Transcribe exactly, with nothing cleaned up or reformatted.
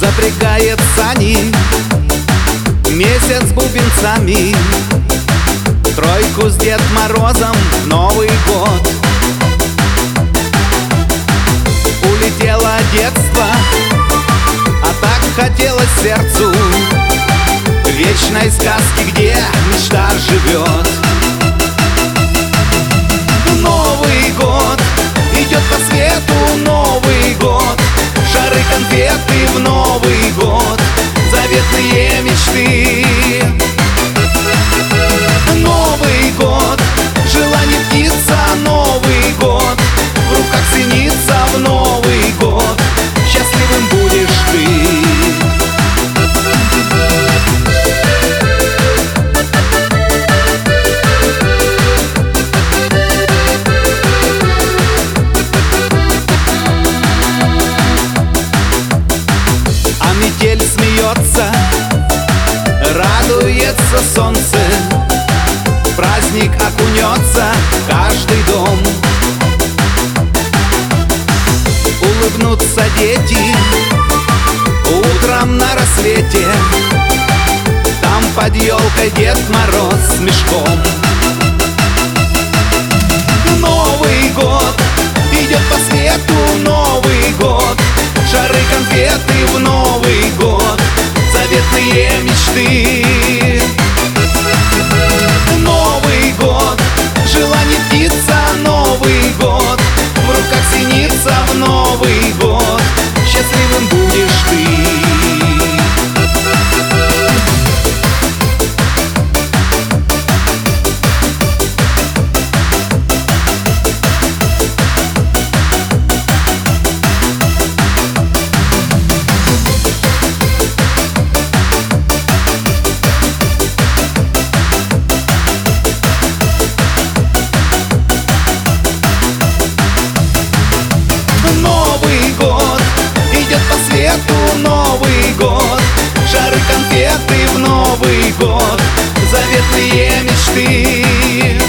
запрягает сани месяц с бубенцами, тройку с Дед Морозом в Новый год. Улетело детство, а так хотелось сердцу вечной сказки, где мечта живет. Новый год идет по свету, Новый год, шары, конфеты в Новый год, заветные мечты. Новый год, желание птица, Новый год, в руках синица в Новый год, счастливым будешь ты. А метель смеется, радуется солнце, в праздник окунется каждый дом. Улыбнутся дети утром на рассвете, там под елкой Дед Мороз с мешком. Новый год идет по свету, Новый год, шары, конфеты в Новый год, заветные мечты. Новый год, желание птица, Новый год, в руках синица в Новый год, счастливым будешь ты. Новый год, шары, конфеты в Новый год, заветные мечты.